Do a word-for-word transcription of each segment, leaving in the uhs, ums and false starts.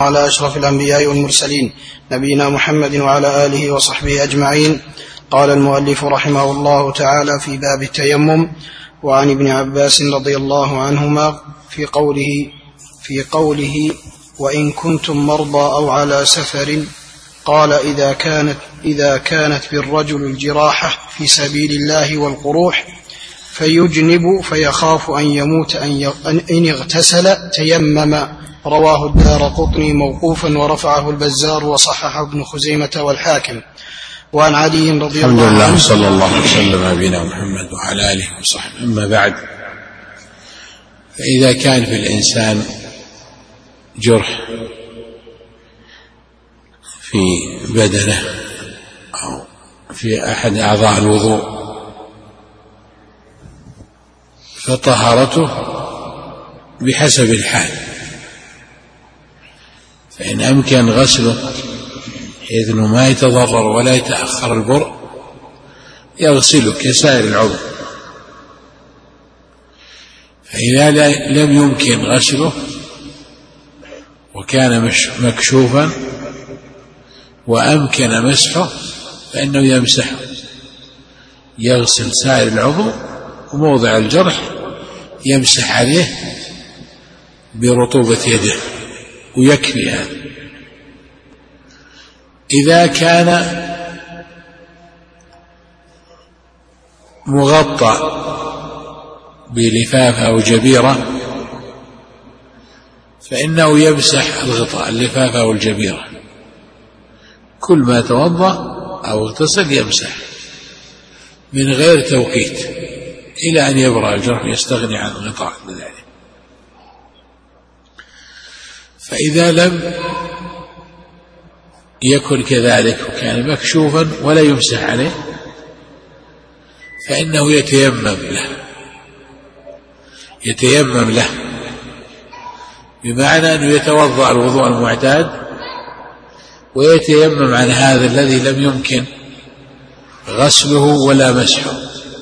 على أشرف الأنبياء والمرسلين نبينا محمد وعلى آله وصحبه أجمعين. قال المؤلف رحمه الله تعالى في باب التيمم: وعن ابن عباس رضي الله عنهما في قوله في قوله وإن كنتم مرضى أو على سفر، قال إذا كانت إذا كانت بالرجل الجراحة في سبيل الله والقروح فيجنب فيخاف أن يموت أن اغتسل تيمم. رواه الدارقطني موقوفا ورفعه البزار وصححه ابن خزيمة والحاكم. وعن علي رضي الله عنه. الحمد لله صلى الله عليه وسلم نبينا محمد وعلى آله وصحبه. أما بعد، فإذا كان في الإنسان جرح في بدنه أو في أحد أعضاء الوضوء فطهارته بحسب الحال، فإن أمكن غسله حيث أنه ما يتضرر ولا يتأخر البرء يغسله كسائر العضو. فإذا لم يمكن غسله وكان مكشوفا وأمكن مسحه فإنه يمسحه، يغسل سائر العضو وموضع الجرح يمسح عليه برطوبة يده ويكفي هذا. إذا كان مغطى بلفافة أو جبيرة فإنه يمسح الغطاء اللفافة أو الجبيرة، كل ما توضأ أو اغتسل يمسح من غير توقيت إلى أن يبرأ الجرح يستغني عن الغطاء لذلك. فإذا لم يكن كذلك وكان مكشوفا ولا يمسح عليه فإنه يتيمم له يتيمم له بمعنى أنه يتوضأ الوضوء المعتاد ويتيمم عن هذا الذي لم يمكن غسله ولا مسحه،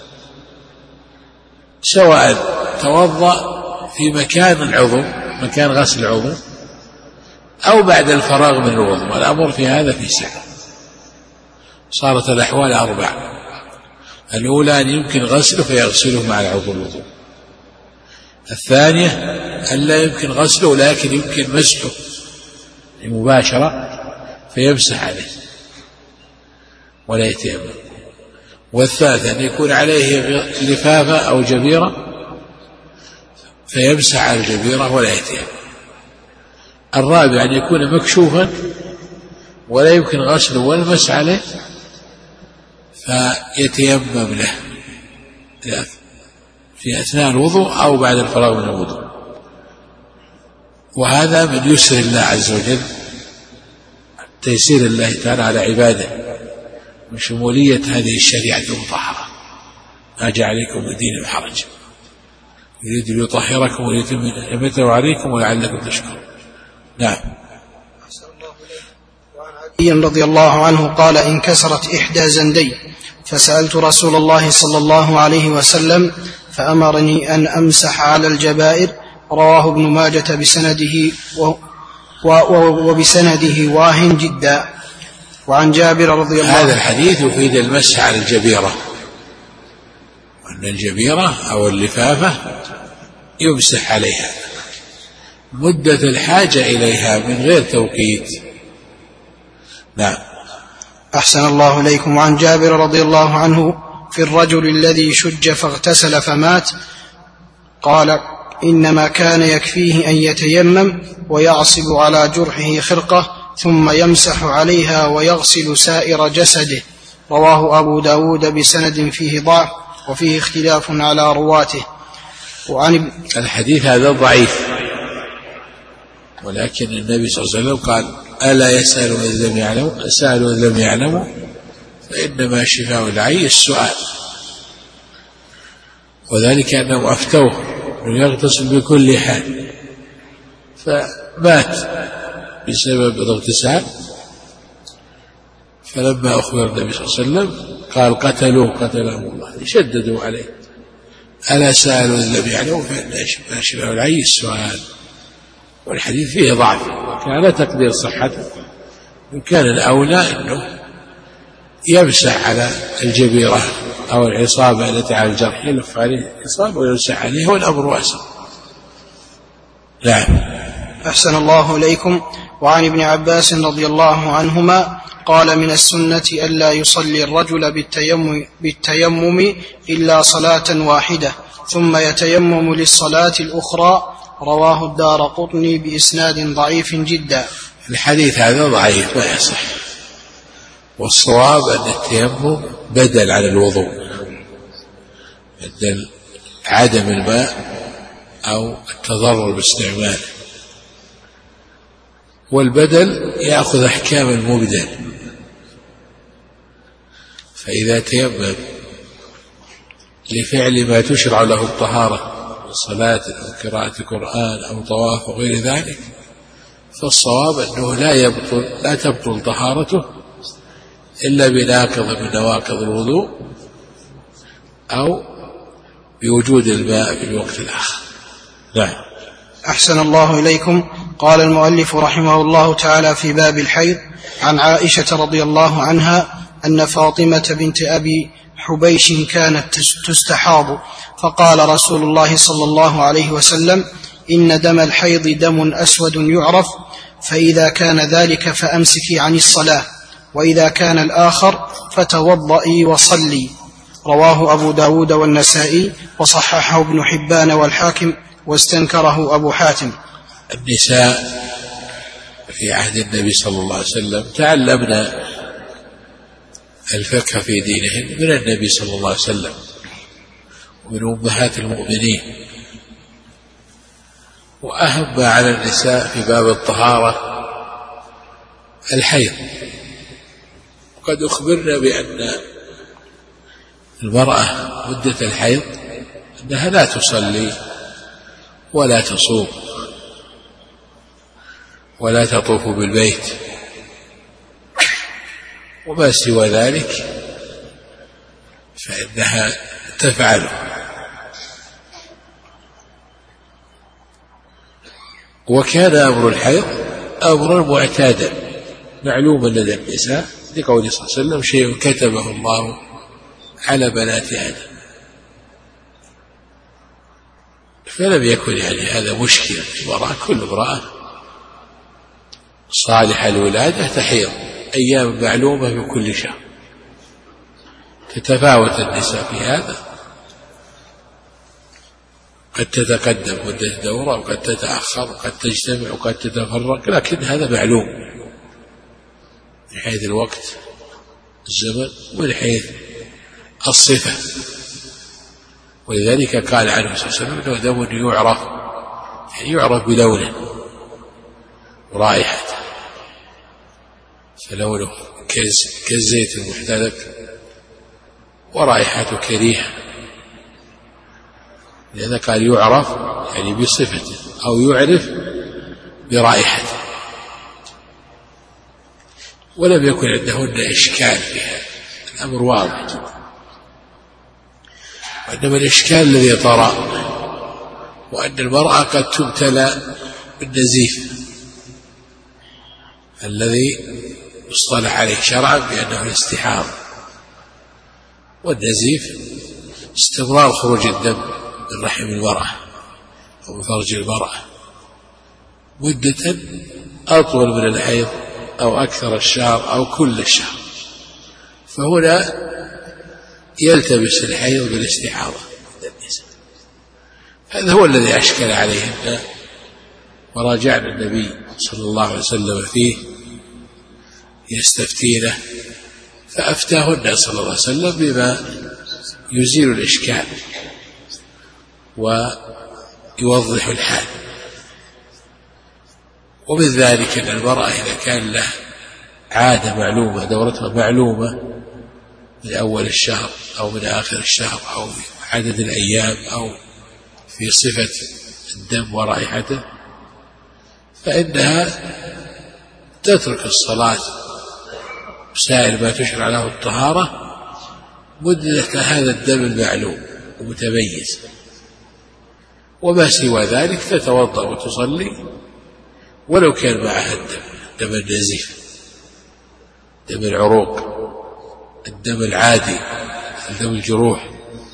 سواء توضأ في مكان العضو مكان غسل العضو أو بعد الفراغ من الوضوء. الأمر في هذا في سعة. صارت الأحوال أربع: الأولى أن يمكن غسله فيغسله مع العضو الوضوء، الثانية أن لا يمكن غسله لكن يمكن مسحه مباشرة فيمسح عليه ولا يتيمم، والثالثة أن يكون عليه لفافة أو جبيرة فيمسح على الجبيرة ولا يتيمم، الرابع أن يكون مكشوفا ولا يمكن غسله ولا المسح عليه فيتيمم له في أثناء الوضوء أو بعد الفراغ من الوضوء. وهذا من يسر الله عز وجل، تيسير الله تعالى على عباده من شمولية هذه الشريعة المطهرة، ما جعل عليكم من دين الحرج، يريد ليطهركم ويتم نعمته عليكم ولعلكم تشكرون. نعم. وعن علي رضي الله عنه قال: انكسرت إحدى زندي فسألت رسول الله صلى الله عليه وسلم فأمرني أن أمسح على الجبائر. رواه ابن ماجة بسنده و وبسنده واهن جدا. وعن جابر رضي الله عنه هذا الحديث يفيد المسح على الجبيرة، وأن الجبيرة أو اللفافة يمسح عليها مدة الحاجة إليها من غير توقيت. نعم. أحسن الله إليكم. وعن جابر رضي الله عنه في الرجل الذي شج فاغتسل فمات قال: إنما كان يكفيه أن يتيمم ويعصب على جرحه خرقة ثم يمسح عليها ويغسل سائر جسده. رواه أبو داود بسند فيه ضعف وفيه اختلاف على رواته. وعن الحديث هذا ضعيف، ولكن النبي صلى الله عليه وسلم قال: ألا يسأل إذ لم يعلموا أسأل إذ لم يعلموا فإنما شفاء العي السؤال. وذلك أنهم أفتوه أن يغتسل بكل حال فمات بسبب الاغتسال، فلما أخبر النبي صلى الله عليه وسلم قال: قتلوه قتلهم الله، شددوا عليه. ألا سألوا إذ لم يعلموا فإنما شفاء العي السؤال. والحديث فيه ضعف كان تقدير صحته، إن كان الأولى أنه يمسح على الجبيرة أو العصابة التي على الجرح، يلف عليه العصابة ويمسح عليه، والأمر واسع. نعم. أحسن الله إليكم. وعن ابن عباس رضي الله عنهما قال: من السنة ألا يصلي الرجل بالتيمم, بالتيمم إلا صلاة واحدة ثم يتيمم للصلاة الأخرى. رواه الدارقطني بإسناد ضعيف جدا. الحديث هذا ضعيف ما يصح، والصواب أن التيمم بدل على الوضوء، بدل عدم الماء أو التضرر باستعماله، والبدل يأخذ أحكام المبدل. فإذا تيمم لفعل ما تشرع له الطهارة من صلاة أو قراءة قرآن أو طواف وغير ذلك، فالصواب أنه لا يبطل لا تبطل طهارته إلا بناقض من نواقض الوضوء أو بوجود الماء في الوقت الآخر. نعم. أحسن الله إليكم. قال المؤلف رحمه الله تعالى في باب الحيض: عن عائشة رضي الله عنها أن فاطمة بنت أبي حبيش كانت تستحاض، فقال رسول الله صلى الله عليه وسلم: إن دم الحيض دم أسود يعرف، فإذا كان ذلك فأمسكي عن الصلاة، وإذا كان الآخر فتوضئي وصلي. رواه أبو داود والنسائي، وصححه ابن حبان والحاكم، واستنكره أبو حاتم. النساء في عهد النبي صلى الله عليه وسلم تعلمنا الفقه في دينهن من النبي صلى الله عليه وسلم ومن أمهات المؤمنين. وأهم ما على النساء في باب الطهارة الحيض، وقد أخبرنا بأن المرأة مدة الحيض أنها لا تصلي ولا تصوم ولا تطوف بالبيت، وما سوى ذلك فإنها تفعله. وكان أمر الحيض أمرا معتادا معلوما لدى النساء، لقوله صلى الله عليه وسلم: شيء كتبه الله على بنات آدم. فلم يكن يعني هذا مشكلة. المرأة كل امرأة صالحة الولادة تحيض أيام معلومة في كل شهر. تتفاوت النساء في هذا، قد تتقدم مدة الدورة وقد تتأخر وقد تجتمع وقد تتفرق، لكن هذا معلوم من حيث الوقت الزمن ومن حيث الصفة. ولذلك قال عنه صلى الله عليه وسلم: انه دم يعرف، يعني يعرف بلونه ورائحته، فلونه كالزيت المحترق ورائحته كريهة. لأنه قال يعرف يعني بصفته أو يعرف برائحته. ولم يكن عندهن إشكال في هذا، الأمر واضح. وإنما الإشكال الذي طرأ وأن المرأة قد تبتلى بالنزيف الذي اصطلح عليه شرعا بأنه الاستحاضة. والنزيف استمرار خروج الدم من رحم المرأة أو من فرج المرأة مدة أطول من الحيض أو أكثر الشهر أو كل الشهر، فهنا يلتبس الحيض بالاستحاضة. هذا هو الذي أشكل عليهن، وراجعنا النبي صلى الله عليه وسلم فيه يستفتينه، فأفتاهن صلى الله عليه وسلم بما يزيل الإشكال ويوضح الحال. ومن ذلك أن المرأة إذا كان له عادة معلومة، دورتها معلومة من أول الشهر أو من آخر الشهر أو في عدد الأيام أو في صفة الدم ورائحته، فإنها تترك الصلاة سائر ما تشرع له الطهارة مدة هذا الدم المعلوم ومتميز، وما سوى ذلك تتوضأ وتصلي ولو كان معها الدم، دم النزيف، دم العروق، الدم العادي، دم الجروح.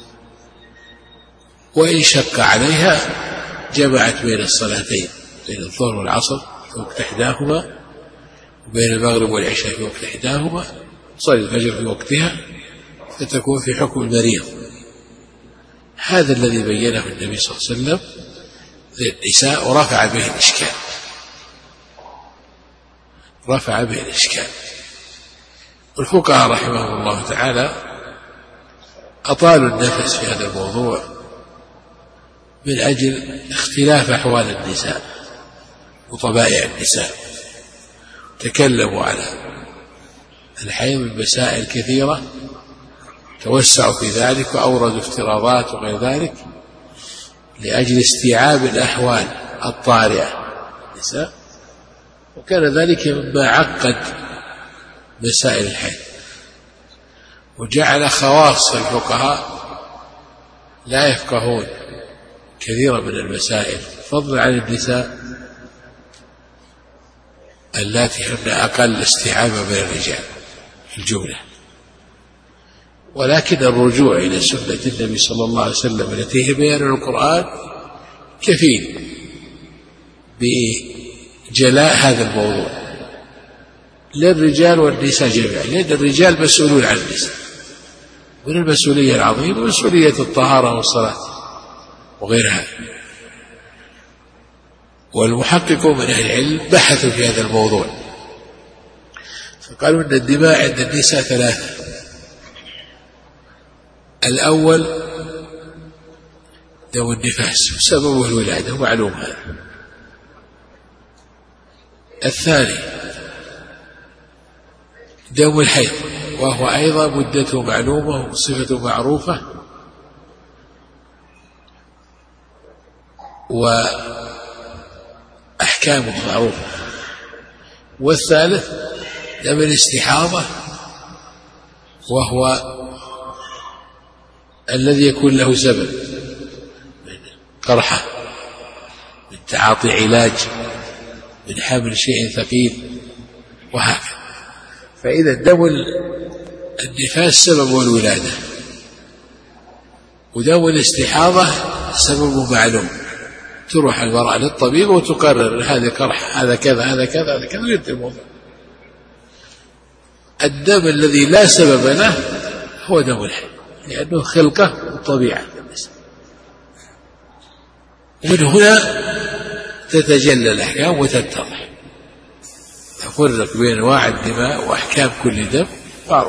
وإن شق عليها جمعت بين الصلاتين، بين الظهر والعصر في وقت إحداهما، وبين المغرب والعشاء في وقت إحداهما، صلي الفجر في وقتها، فتكون في حكم المريض. هذا الذي بينه النبي صلى الله عليه وسلم للنساء ورفع به الإشكال، رفع به الإشكال. والفقهاء رحمهم الله تعالى أطالوا النفس في هذا الموضوع من أجل اختلاف أحوال النساء وطبائع النساء. تكلموا على الحيض بمسائل كثيرة، توسعوا في ذلك وأوردوا افتراضات وغير ذلك لأجل استيعاب الأحوال الطارئة النساء، وكان ذلك مما عقد مسائل الحيض، وجعل خواص الفقهاء لا يفقهون كثيرا من المسائل، فضلا عن النساء اللاتي هن أقل استيعابا من الرجال في الجملة. ولكن الرجوع إلى سنة النبي صلى الله عليه وسلم التي هي بيان القرآن كفيل بجلاء هذا الموضوع للرجال والنساء جميعا، لأن الرجال مسؤولون عن النساء، من المسؤولية العظيمة مسؤولية الطهارة والصلاة وغيرها. والمحققون من أهل العلم بحثوا في هذا الموضوع فقالوا أن الدماء عند النساء ثلاثة: الأول دم النفاس سببه الولادة ومعلوم هذا. الثاني دم الحيض وهو أيضا مدته معلومة وصفته معروفة وأحكامه معروفة. والثالث دم الاستحاضة وهو الذي يكون له سبب من قرحة، من تعاطي علاج، من حمل شيء ثقيل وهكذا. فإذا دم النفاس سببه الولادة، ودم الاستحاضة سببه معلوم، تروح المرأة للطبيب وتقرر هذا قرح، هذا كذا، هذا كذا، هذا كذا، وينتهي الموضوع. الدم الذي لا سبب له هو دم الحيض، لأنه خلقة وطبيعة. ومن هنا تتجلى الأحكام وتتضح، تفرق بين أنواع الدماء وأحكام كل دم معروف.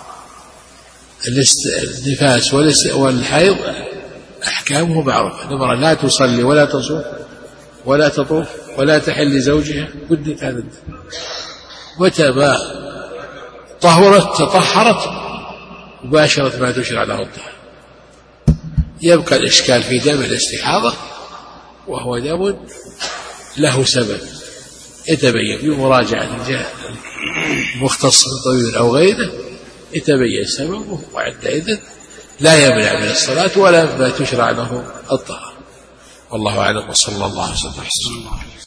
النفاس والحيض أحكامه معروفة. المرأة لا تصلي ولا تصوم ولا تطوف ولا تحل لزوجها مدة هذا الدم، متى ما طهرت تطهرت وباشرت ما تشرع له الطهر. يبقى الإشكال في دم الاستحاضة وهو دم له سبب يتبين بمراجعة المختص بالطبيب أو غيره، يتبين سببه، وعندئذ لا يمنع من الصلاة ولا ما تشرع له الطهر. والله أعلم، وصلى الله عليه وسلم.